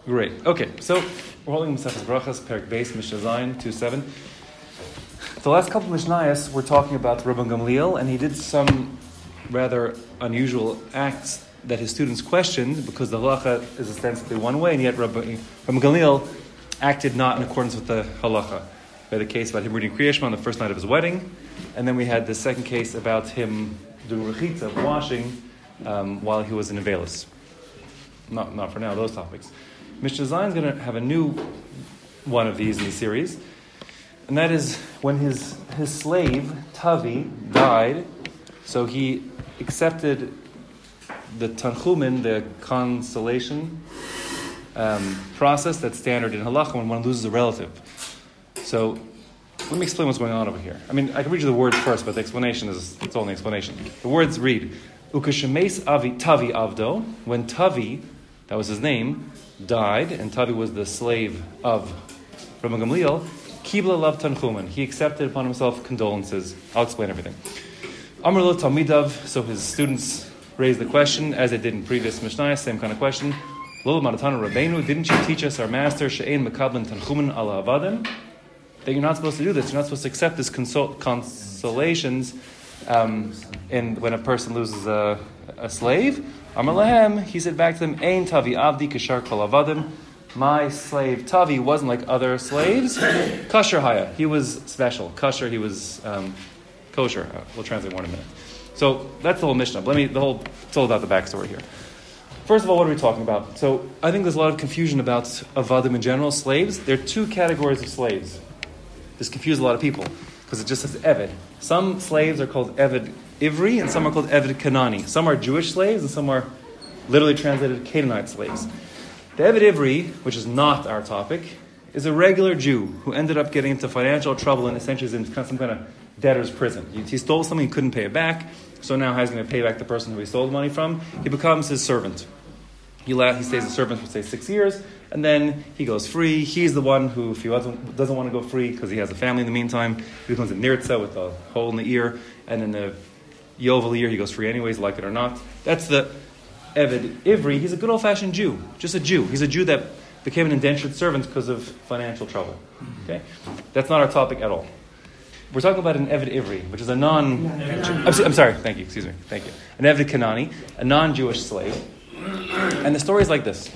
Great. Okay, so we're holding Masechtas Brachas, Perek Beis, Mishnah Zayin, 2:7. The last couple of Mishnayos we're talking about Rabban Gamliel, and he did some rather unusual acts that his students questioned because the halacha is ostensibly one way, and yet Rabban Gamliel acted not in accordance with the halacha. We had a case about him reading Kriya Shema on the first night of his wedding, and then we had the second case about him doing rechitza, washing, while he was in Avelis. Not for now, those topics. Mishnah Zayin is going to have a new one of these in the series, and that is when his slave, Tavi, died, so he accepted the Tanchumin, the consolation process that's standard in halacha when one loses a relative. So let me explain what's going on over here. I mean, I can read you the words first, but the explanation is its only explanation. The words read, Ukashemes Tavi Avdo, when Tavi, that was his name, died, and Tavi was the slave of Rabban Gamliel, Kibla Lav Tanchumen, he accepted upon himself condolences. I'll explain everything. Amr Lo Talmidav, so his students raised the question, as they did in previous Mishnah, same kind of question. Lo Maratana Rabbeinu, didn't you teach us, our master, She'ein Mekablan Tanchumen ala Avadim, that you're not supposed to do this, you're not supposed to accept this consolations when a person loses a slave? Amar Lahem, he said back to them, Ein Tavi Avdi Kashar Kol Avadim, my slave Tavi wasn't like other slaves. Kasher Haya, he was special. Kasher, he was kosher. We'll translate more in a minute. So that's the whole Mishnah. It's all about the backstory here. First of all, what are we talking about? So I think there's a lot of confusion about Avadim in general, slaves. There are two categories of slaves. This confuses a lot of people because it just says Eved. Some slaves are called Eved Ivri and some are called Eved Kanani. Some are Jewish slaves and some are literally translated Canaanite slaves. The Eved Ivri, which is not our topic, is a regular Jew who ended up getting into financial trouble and essentially is in some kind of debtor's prison. He stole something, he couldn't pay it back, so now he's going to pay back the person who he stole the money from. He becomes his servant. He stays a servant for, say, 6 years, and then he goes free. He's the one who, if he doesn't want to go free because he has a family in the meantime, he becomes a nirtza with a hole in the ear, and in the Yovel year he goes free anyways, like it or not. That's the Eved Ivri. He's a good old-fashioned Jew, just a Jew. He's a Jew that became an indentured servant because of financial trouble. Okay, that's not our topic at all. We're talking about an Eved Ivri, which is a I'm sorry, thank you, thank you. An Eved Kanani, a non-Jewish slave. And the story is like this.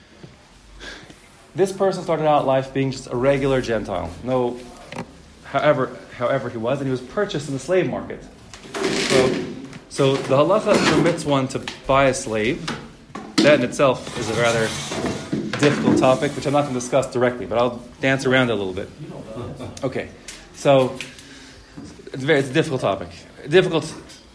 This person started out life being just a regular Gentile. However he was, and he was purchased in the slave market. So the halacha permits one to buy a slave. That in itself is a rather difficult topic, which I'm not going to discuss directly, but I'll dance around it a little bit. Okay, so it's a difficult topic. Difficult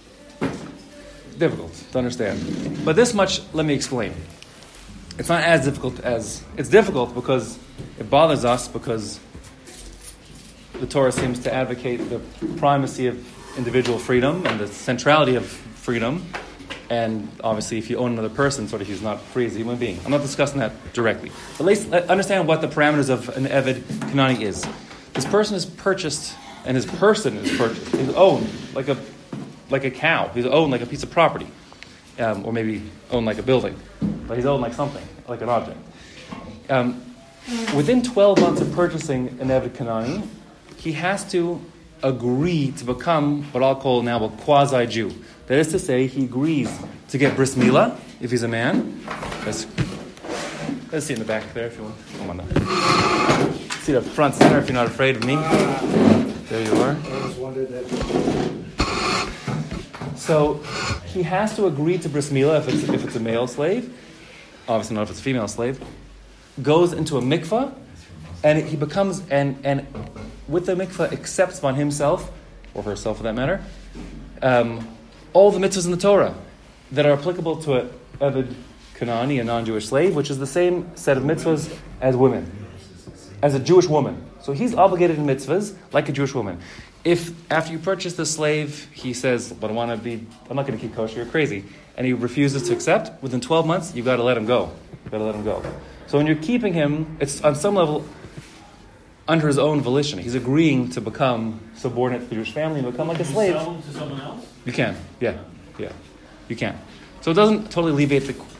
to understand. But this much, let me explain. It's not as difficult as... It's difficult because it bothers us because the Torah seems to advocate the primacy of individual freedom and the centrality of freedom. And obviously, if you own another person, sort of he's not free as a human being. I'm not discussing that directly. But let's understand what the parameters of an Eved Kanani is. This person is purchased, and his person is purchased. He's owned like a cow. He's owned like a piece of property. Or maybe owned like a building. But he's owned like something, like an object. Within 12 months of purchasing an Eved Kanani, he has to agree to become what I'll call now a quasi-Jew. That is to say, he agrees to get bris milah, if he's a man. Let's see in the back there if you want. Come on now. See the front center if you're not afraid of me. There you are. I always wondered that. So he has to agree to bris milah if it's a male slave. Obviously not if it's a female slave. Goes into a mikvah, and he becomes, and with the mikvah accepts upon himself, or herself for that matter, all the mitzvahs in the Torah that are applicable to an Eved Kanani, a non-Jewish slave, which is the same set of mitzvahs as women, as a Jewish woman. So he's obligated in mitzvahs like a Jewish woman. If after you purchase the slave, he says, "But I'm not going to keep kosher, you're crazy," and he refuses to accept, within 12 months, you've got to let him go. So when you're keeping him, it's on some level under his own volition. He's agreeing to become subordinate to the Jewish family and become like a slave. Sell him to someone else? You can, yeah, you can. So it doesn't totally alleviate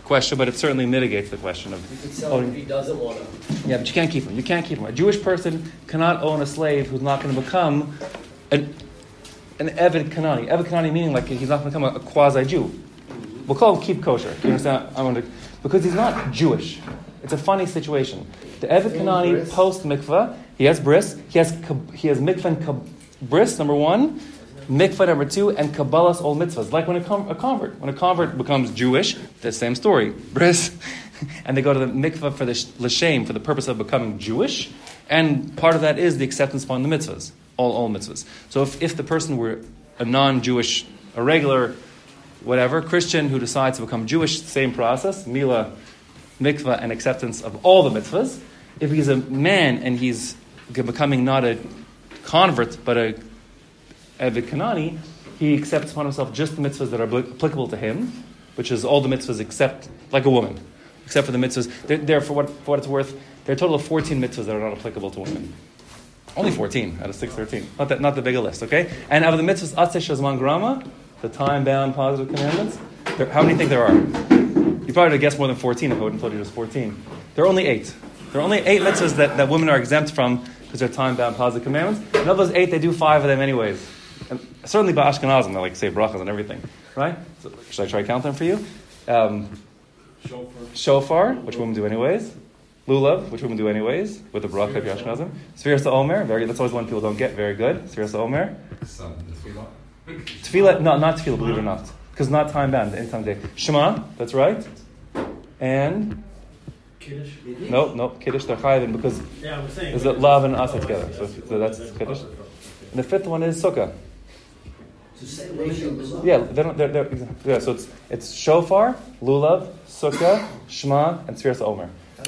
question, but it certainly mitigates the question of You could sell him if he doesn't want to. Yeah, but you can't keep him. You can't keep him. A Jewish person cannot own a slave who's not going to become an Eved Kanani. Eved Kanani meaning like he's not going to become a quasi-Jew. We'll call him keep kosher. You understand? Because he's not Jewish. It's a funny situation. The Eved Kanani post mikvah, he has bris, he has mikvah and bris, number one, mikvah number two, and kabbalas all mitzvahs. Like when a convert. When a convert becomes Jewish, the same story. Bris, and they go to the mikvah for the l'shem, for the purpose of becoming Jewish, and part of that is the acceptance upon the mitzvahs, all mitzvahs. So if the person were a non-Jewish, a regular, whatever, Christian who decides to become Jewish, same process, Mila, mikvah, and acceptance of all the mitzvahs. If he's a man and he's becoming not a convert, but a Eved Kanani, he accepts upon himself just the mitzvahs that are applicable to him, which is all the mitzvahs except, like a woman, except for the mitzvahs. They're for what it's worth, there are a total of 14 mitzvahs that are not applicable to women. Only 14 out of 613. Not the bigger list, okay? And out of the mitzvahs, Atzeh Shazman Grama, the time-bound positive commandments, how many do you think there are? You probably would have guessed more than 14 if I wouldn't have told you just 14. There are only 8. There are only 8 mitzvahs that women are exempt from because they're time-bound positive commandments. And of those 8, they do 5 of them anyways. And certainly by Ashkenazim, they like to say brachas and everything, right? So, should I try to count them for you? Shofar, which women do anyways. Lulav, which women do anyways, with the bracha of Ashkenazim. Sfiras HaOmer, that's always one people don't get, very good. Sfiras HaOmer. Tefillah, no, not tefillah, believe it or not. Because not time-bound, any time of day. Shema, that's right. And? Kiddush? No, Kiddush, they're chayavin because there's a lav and asa together. So that's Kiddush. And the 5th one is Sukkah. Yeah, so it's Shofar, Lulav, Sukkah, Shema, and Sfiras HaOmer.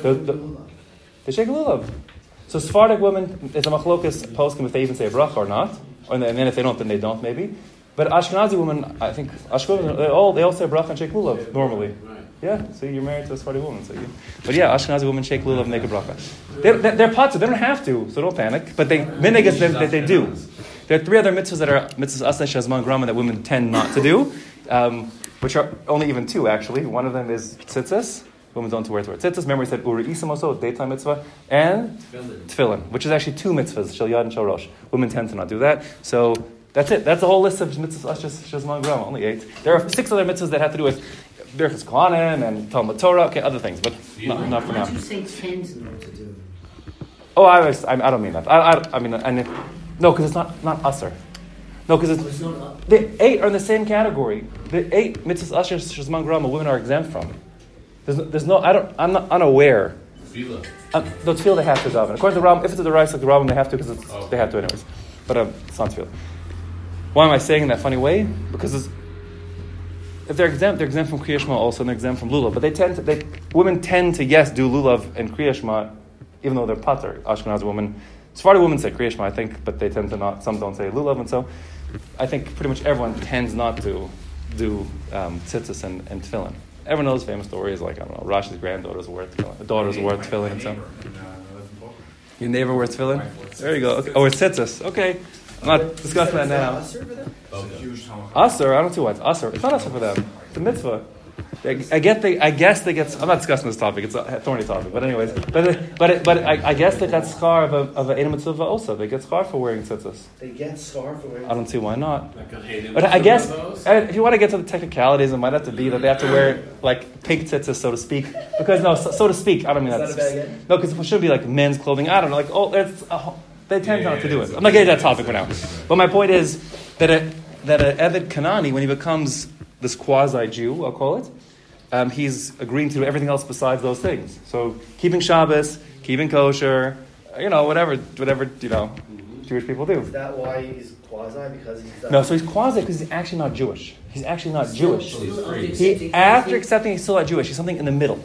They shake a lulav. So Sephardic women, it's a machlokas poskim if they even say a bracha or not. And then if they don't, then they don't maybe. But Ashkenazi women, I think, they all say bracha and shake lulav normally. Right. Yeah, so you're married to a Sephardic woman. But yeah, Ashkenazi women shake lulav and make a bracha. They're pots, they don't have to, so don't panic. But they do. There are 3 other mitzvahs that are mitzvahs Aseh Shazman Grama that women tend not to do, which are only even 2 actually. One of them is tzitzis. Women don't wear tzitzis. Remember we said Uri Isam also, daytime mitzvah, and tefillin, which is actually 2 mitzvahs, Shel Yad and Shel Rosh. Women tend to not do that. So that's it. That's the whole list of mitzvahs Shazman Grama, only 8. There are 6 other mitzvahs that have to do with Birchas Kohanim and Talmud Torah, okay, other things, but not for now. Why don't you say tends not to do? Oh, I don't mean that. I mean, no, because it's not usher. No, because it's not. The 8 are in the same category. The 8 mitzvahs Asher Shazman Grama women are exempt from. There's no. I'm not unaware. Tefillah. No, tefillah they have to daven. According to the Rambam, if it's the rice like the Rambam, they have to because they have to anyways. But it's not tefillah. Why am I saying in that funny way? Because if they're exempt from Kriya Shema also, and they're exempt from lulav. But women tend to do lulav and Kriya Shema, even though they're pater. Ashkenazi women, Sephardi women say Kriya Shema, I think, but they tend to not. Some don't say lulav, and so I think pretty much everyone tends not to do tzitzis and tefillin. Everyone knows famous stories like, I don't know, Rashi's granddaughter's worth tefillin and so. Your neighbor wears tefillin? There you go. Okay. Oh, it's tzitzis. Okay. I'm not discussing that now. Asr? I don't see why it's asr. It's not asr for them. It's a mitzvah. I guess they get. I'm not discussing this topic. It's a thorny topic. But anyways, I guess they got schar of an mitzvah also. They get schar for wearing tzitzis. They get schar for wearing tzitzis? I don't see why not. But I guess if you want to get to the technicalities, it might have to be that they have to wear like pink tzitzis, so to speak. Because so to speak, I don't mean that. No, because it should be like men's clothing. I don't know. They tend not to do it. I'm not getting to that topic for now. But my point is that an Eved Kanani, when he becomes this quasi-Jew, I'll call it, he's agreeing to do everything else besides those things. So keeping Shabbos, keeping kosher, whatever Jewish people do. Is that why he's quasi? Because he's no, so he's quasi because he's actually not Jewish. He's actually not Jewish. After accepting he's still not Jewish. He's something in the middle.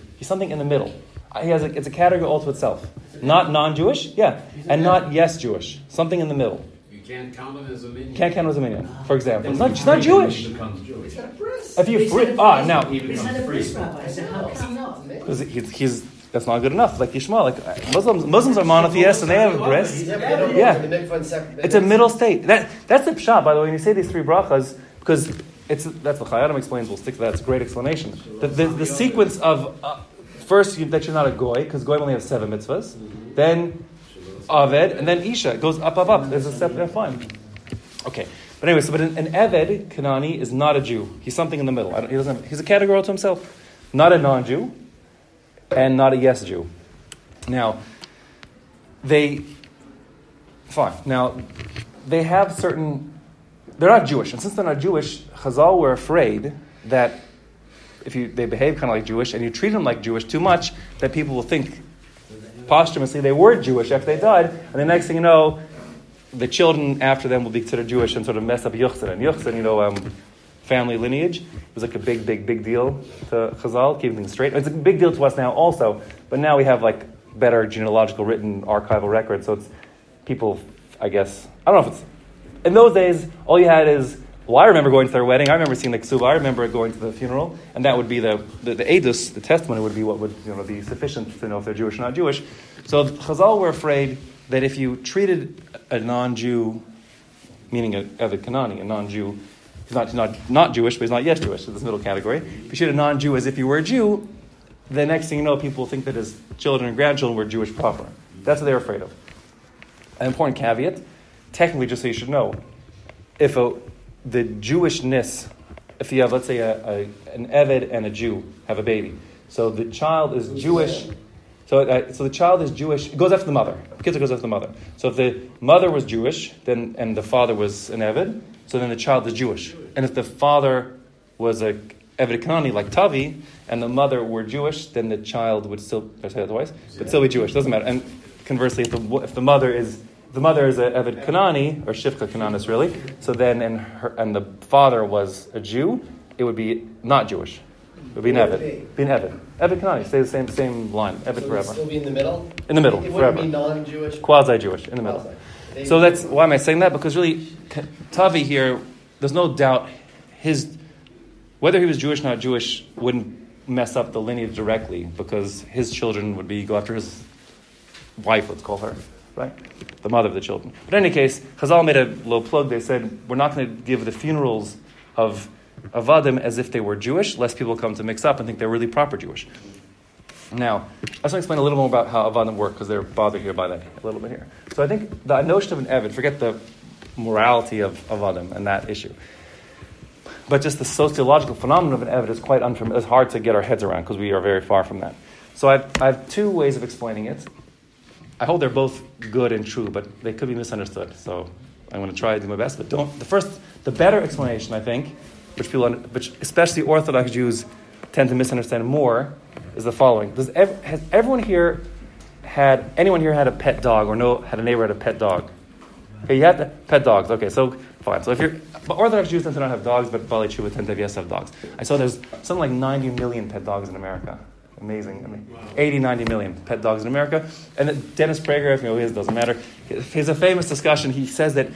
It's a category all to itself. Not non-Jewish, yeah, and not yes Jewish. Something in the middle. You can't count him as a minion. Can't count him as a minion, for example. He's not Jewish. He's got a bris. If you now He's had a bris rabbi. So how come not? Because he's that's not good enough. Like Yishmael, like Muslims are monotheists and they have a bris. Yeah, it's a middle state. That's the pshat, by the way. When you say these 3 brachas, because That's what Chayyim explains. We'll stick to that. It's a great explanation. The sequence of first that you're not a goy, because goy only has 7 mitzvahs. Then Aved, and then Isha. It goes up, up, up. There's a step there. Fine. Okay. But anyway, but an Eved, Kanani, is not a Jew. He's something in the middle. He's a category to himself. Not a non-Jew, and not a yes Jew. Now, they have certain... They're not Jewish. And since they're not Jewish, Chazal were afraid that if they behave kind of like Jewish, and you treat them like Jewish too much, that people will think posthumously they were Jewish after they died, and the next thing you know, the children after them will be considered Jewish and sort of mess up Yuchsin. And Yuchsin, family lineage, it was like a big, big, big deal to Chazal, keeping things straight. It's a big deal to us now also, but now we have like better genealogical written archival records, so it's people, I guess, I don't know if it's, in those days, all you had is, I remember going to their wedding, I remember seeing the ksuba, I remember going to the funeral, and that would be the edus, the testimony would be what would be sufficient to know if they're Jewish or not Jewish. So Chazal were afraid that if you treated a non-Jew, meaning a Kanani, a non-Jew, he's not Jewish, but he's not yet Jewish, in this middle category. If you treat a non-Jew as if you were a Jew, the next thing you know, people will think that his children and grandchildren were Jewish proper. That's what they're afraid of. An important caveat, technically, just so you should know, if the Jewishness, if you have, let's say, an Eved and a Jew have a baby, so the child is Jewish. So the child is Jewish. It goes after the mother. The kids goes after the mother. So if the mother was Jewish, then and the father was an Eved, so then the child is Jewish. And if the father was a Eved Kanani like Tavi, and the mother were Jewish, then the child would still, did I say that twice? But still be Jewish. Doesn't matter. And conversely, if the mother is a Eved Kanani, or Shivka Kananis really, so then and the father was a Jew, it would be not Jewish. It would be an Eved. Be an Eved. Eved Kanani, stay the same line. Eved forever. It would still be in the middle? In the middle, it forever. It wouldn't be non-Jewish? Quasi-Jewish, in the middle. So that's, why am I saying that? Because really, Tavi here, there's no doubt whether he was Jewish or not Jewish wouldn't mess up the lineage directly, because his children would go after his wife, let's call her, right? The mother of the children. But in any case, Chazal made a little plug. They said, we're not going to give the funerals of Avadim as if they were Jewish, lest people come to mix up and think they're really proper Jewish. Now, I just want to explain a little more about how Avadim work, because they're bothered here by that a little bit here. So I think the notion of an Eved, forget the morality of Avadim and that issue, but just the sociological phenomenon of an Eved is quite unfamiliar. It's hard to get our heads around because we are very far from that. So I have 2 ways of explaining it. I hold they're both good and true, but they could be misunderstood. So I'm going to try to do my best, but the better explanation, I think, which especially Orthodox Jews tend to misunderstand more, is the following. Has anyone here had a pet dog, or had a neighbor had a pet dog? Okay, you had pet dogs. Okay, so fine. So but Orthodox Jews tend to not have dogs, but Bali Tshuva tend to have dogs. I saw there's something like 90 million pet dogs in America. Amazing. I mean, 80, 90 million pet dogs in America. And Dennis Prager, if you know his, doesn't matter. He's a famous discussion. He says that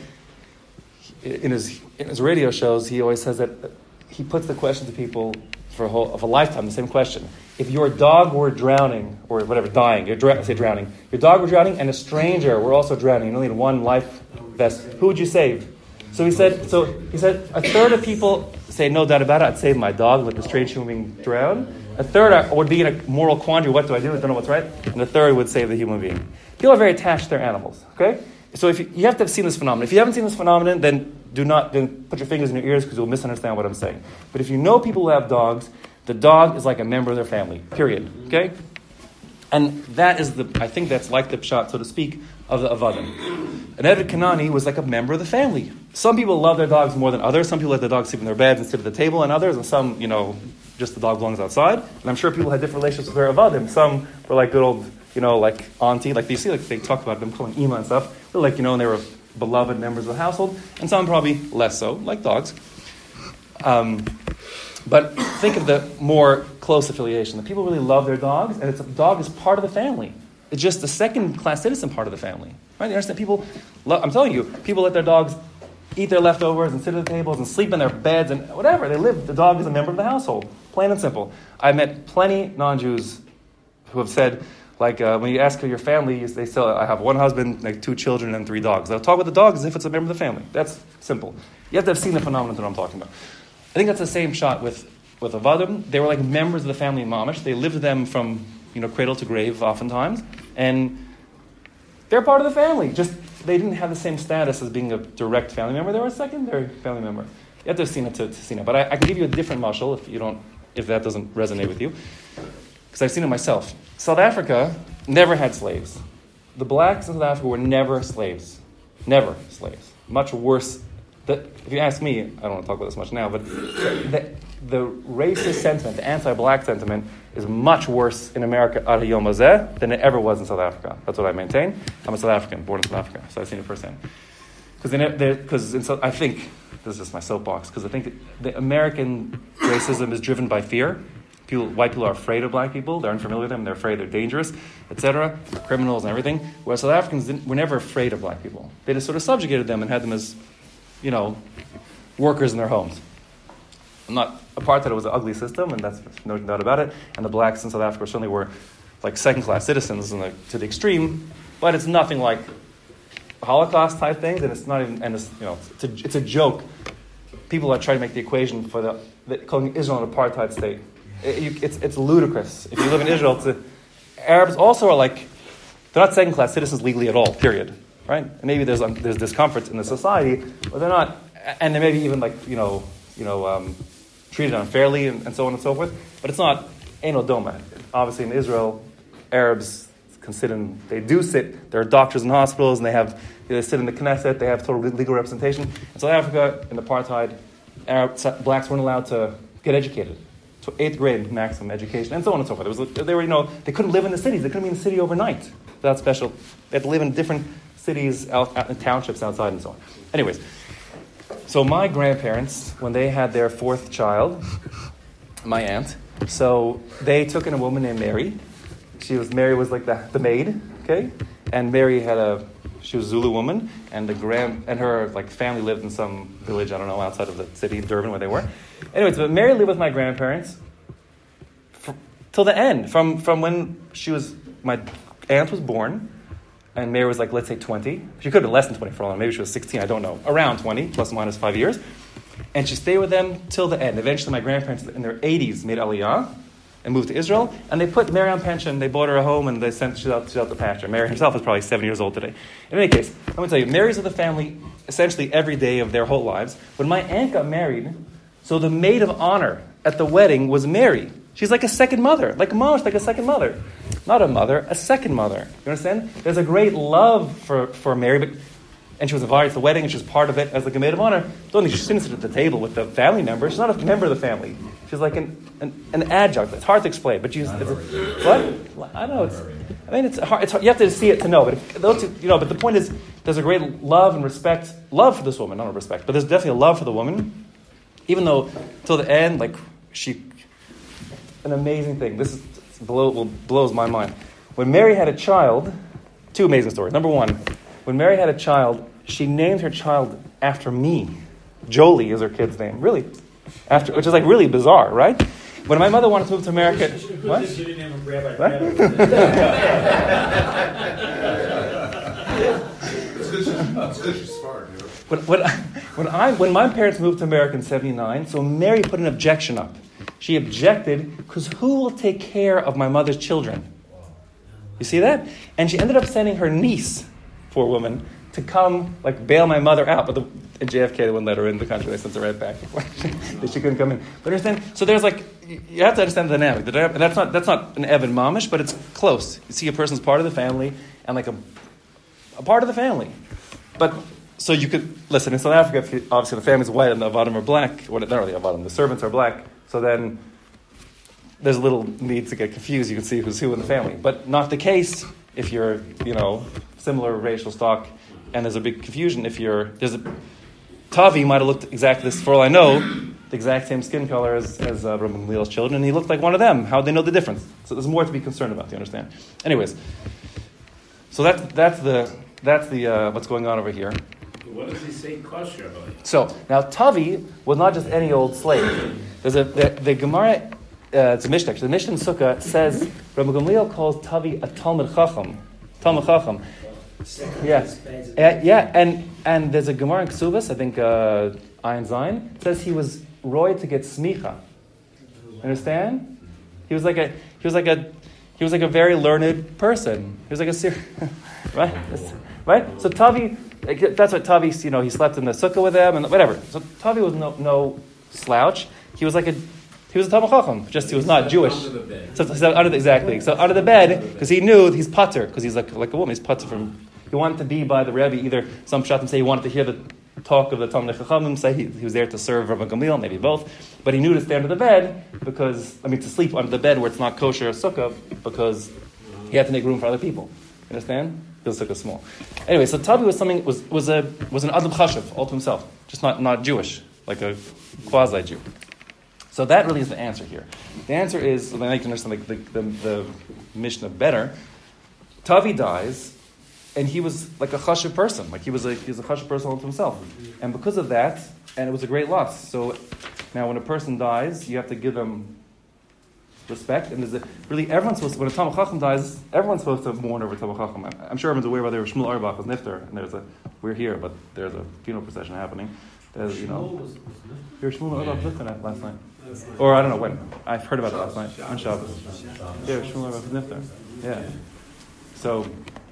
in his radio shows, he always says that he puts the question to people of a lifetime, the same question. If your dog were drowning, or whatever, dying, drowning, your dog were drowning and a stranger were also drowning, you only had one life vest, who would you save? So he said a third of people say, no doubt about it, I'd save my dog, let the strange human being drown. A third would be in a moral quandary, what do I do? I don't know what's right. And a third would save the human being. People are very attached to their animals, okay? So if you have to have seen this phenomenon. If you haven't seen this phenomenon, then put your fingers in your ears, because you'll misunderstand what I'm saying. But if you know people who have dogs, the dog is like a member of their family, period, okay? And that is I think that's like the pshat, so to speak, of the Avadim. An Eved Kanani was like a member of the family. Some people love their dogs more than others. Some people let their dogs sleep in their beds and sit at the table, and others, and some, just the dog belongs outside. And I'm sure people had different relationships with their Avadim. Some were like good old, like auntie, like you see, like they talk about them calling Ima and stuff. They're like, and they were beloved members of the household. And some probably less so, like dogs. But think of the more close affiliation. The people really love their dogs, and dog is part of the family. It's just the second-class citizen part of the family. Right? You understand? I'm telling you, people let their dogs eat their leftovers and sit at the tables and sleep in their beds and whatever. The dog is a member of the household. Plain and simple. I met plenty non-Jews who have said, when you ask your family, they say, I have one husband, 2 children, and 3 dogs. They'll talk with the dog as if it's a member of the family. That's simple. You have to have seen the phenomenon that I'm talking about. think that's the same shot with Avadim. They were like members of the family in Mamish. They lived with them from cradle to grave oftentimes. And they're part of the family. Just they didn't have the same status as being a direct family member. They were a secondary family member. You have to have seen it to see it. But I can give you a different mashal if that doesn't resonate with you. Because I've seen it myself. South Africa never had slaves. The blacks in South Africa were never slaves. Never slaves. Much worse. If you ask me, I don't want to talk about this much now, but the racist sentiment, the anti-black sentiment, is much worse in America ad hayom hazeh than it ever was in South Africa. That's what I maintain. I'm a South African, born in South Africa, so I've seen it firsthand. Because I think, this is just my soapbox, because I think the American racism is driven by fear. White people are afraid of black people. They're unfamiliar with them. They're afraid they're dangerous, etc., criminals and everything. Whereas South Africans were never afraid of black people. They just sort of subjugated them and had them as, workers in their homes. Apartheid was an ugly system, and that's no doubt about it. And the blacks in South Africa certainly were like second-class citizens to the extreme. But it's nothing like Holocaust type things, and it's not even. And it's a joke. People are trying to make the equation for calling Israel an apartheid state. It's ludicrous. If you live in Israel, Arabs also are like they're not second-class citizens legally at all. Period. Right? And maybe there's discomfort in the society, but they're not. And they may be even treated unfairly and so on and so forth. But it's not Ein Doma. Obviously, in Israel, Arabs there are doctors in hospitals, and they sit in the Knesset. They have total legal representation. In South Africa, in apartheid, blacks weren't allowed to get educated. So 8th grade maximum education, and so on and so forth. They couldn't live in the cities. They couldn't be in the city overnight without special. They had to live in different cities, out in townships outside, and so on. Anyways, so my grandparents, when they had their 4th child, my aunt, so they took in a woman named Mary. Mary was like the maid, okay? And Mary she was a Zulu woman, and her family lived in some village, I don't know, outside of the city, Durban, where they were. Anyways, but Mary lived with my grandparents till the end, from when my aunt was born, and Mary was let's say 20. She could have been less than 20 for all I know. Maybe she was 16, I don't know. Around 20, plus or minus 5 years. And she stayed with them till the end. Eventually, my grandparents in their 80s made Aliyah and moved to Israel. And they put Mary on pension. They bought her a home, and they sent her out to pasture. Mary herself is probably 7 years old today. In any case, let me tell you, Mary's with the family essentially every day of their whole lives. When my aunt got married, so the maid of honor at the wedding was Mary. She's like a second mother, like a second mother. Not a mother, a second mother. You understand? There's a great love for Mary, and she was invited to the wedding, and she was part of it as a maid of honor. Don't think she didn't sit at the table with the family member. She's not a member of the family. She's like an adjunct. It's hard to explain, but what? I know it's hard. It's hard. You have to see it to know. But But the point is, there's a great love and respect, love for this woman, not respect, but there's definitely a love for the woman, even though till the end, an amazing thing. This blows my mind. When Mary had a child, 2 amazing stories. Number 1, when Mary had a child, she named her child after me. Jolie is her kid's name, really, which is really bizarre, right? When my mother wanted to move to America, what? You didn't name him Rabbi. That's good. She's smart. When my parents moved to America in '79, so Mary put an objection up. She objected because who will take care of my mother's children? You see that? And she ended up sending her niece, poor woman, to come bail my mother out. But in JFK, they wouldn't let her in the country. They sent her right back. She couldn't come in. But understand? So there's you have to understand the dynamic. And that's not an Evan Mamish, but it's close. You see a person's part of the family and a part of the family. But so you could listen in South Africa. Obviously, the family's white and the Avadim are black. Or not really Avadim. The servants are black. So then there's a little need to get confused. You can see who's who in the family. But not the case if you're, similar racial stock, and there's a big confusion Tavi might have looked exactly this, for all I know, the exact same skin color as Rabbi Gamliel's children, and he looked like one of them. How'd they know the difference? So there's more to be concerned about, you understand? Anyways, so that's the what's going on over here. What does he say kosher about it? So now Tavi was not just any old slave. There's the Gemara. It's a Mishnah. The Mishnah in Sukkah says Rabbi Gamliel calls Tavi a Talmid Chacham. Talmid Chacham. Yeah. And there's a Gemara in Ksubas, I think Ayin Zayin, says he was Roy to get smicha. Understand? He was like a very learned person. He was like a right? Right? So Tavi, that's what Tavi, he slept in the sukkah with them and whatever. So Tavi was no slouch. He was a Talmid Chacham, just he was not Jewish. Under the bed. Exactly. So under the bed, because he knew he's pater, because he's like a woman. He's pater from. He wanted to be by the Rebbe. Either some pshatim say he wanted to hear the talk of the Talmid Chachamim. Say he was there to serve Rabban Gamliel, maybe both. But he knew to stay under the bed to sleep under the bed where it's not kosher or sukkah, because he had to make room for other people. You understand? Because the sukkah is small. Anyway, so Tavi was an Adam Chashav all to himself, just not Jewish, like a quasi Jew. So that really is the answer here. The answer is, then I can understand the Mishnah better. Tavi dies, and he was like a chashuv person. Like he was a chashuv person all to himself. And because of that, and it was a great loss. So now when a person dies, you have to give them respect. And when a Talmid Chacham dies, everyone's supposed to mourn over Talmid Chacham. I'm sure everyone's aware whether Shmuel Auerbach was nifter, and we're here, but there's a funeral procession happening. There's, Shmuel Auerbach was nifter last night. Or I don't know when. I've heard about it last night on Shabbos. Yeah, Shmuel Auerbach was nifter. Yeah. So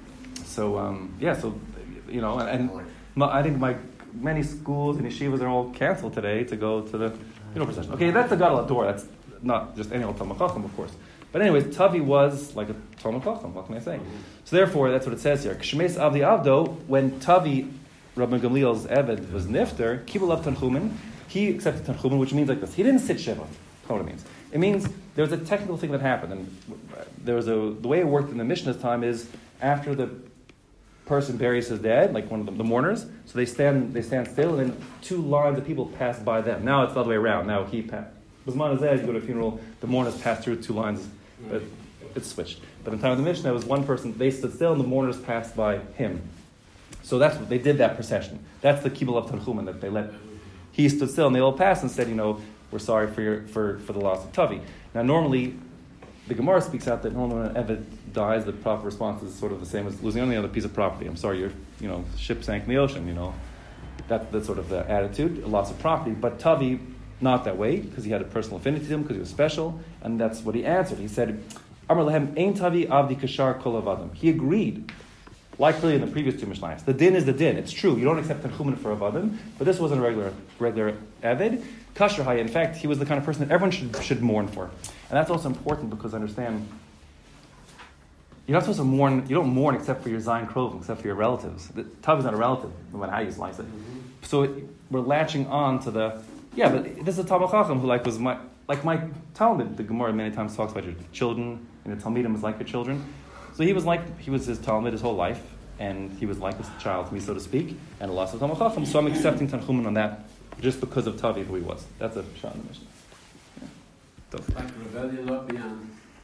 I think many schools and yeshivas are all canceled today to go to the funeral procession. Okay, that's a Gadol Hador. That's not just any old Talmid Chacham, of course. But anyways, Tavi was like a Talmid Chacham. What can I say? So therefore, that's what it says here. K'shemes Avdi Avdo, when Tavi, Rabban Gamliel's Eved, was nifter, Kibul Av Tanchumen, he accepted Tanchumen, which means like this. He didn't sit Shiva. That's what it means. It means there was a technical thing that happened. And the way it worked in the Mishnah's time is after the person buries his dad, like one of the mourners, so they stand still, and then two lines of people pass by them. Now it's the other way around. Now he passed. Bisman Azeh, you go to a funeral, the mourners pass through two lines, but it's switched. But in the time of the Mishnah, it was one person, they stood still, and the mourners passed by him. So that's what they did, that procession. That's the Kibbul of Tanchumen that they let. He stood still, and they all passed and said, we're sorry for the loss of Tavi. Now normally, the Gemara speaks out that normally when an Eved dies, the proper response is sort of the same as losing only another piece of property. I'm sorry, your ship sank in the ocean. That's sort of the attitude, a loss of property. But Tavi, not that way, because he had a personal affinity to him, because he was special, and that's what he answered. He said, Amar lehem ein Tavi avdi kashar kol avadim. He agreed, like really in the previous two Mishnayos. The din is the din. It's true. You don't accept Tanchumen for avadim, but this wasn't a regular Eved. Kasher Haya, in fact, he was the kind of person that everyone should mourn for. And that's also important because understand, you're not supposed to mourn, you don't mourn except for your Zayin Krovim, except for your relatives. Tav is not a relative, no matter how you slice it. Mm-hmm. So we're latching on to but this is a Talmid Chacham who was my Talmud. The Gemara many times talks about your children, and the Talmidim is like your children. So he was his Talmud his whole life, and he was like his child to me, so to speak, and a loss of Talmid Chacham. So I'm accepting Tanchumen on that just because of Tavi who he was. That's a shot in the Mishnah. Like rebellion up beyond.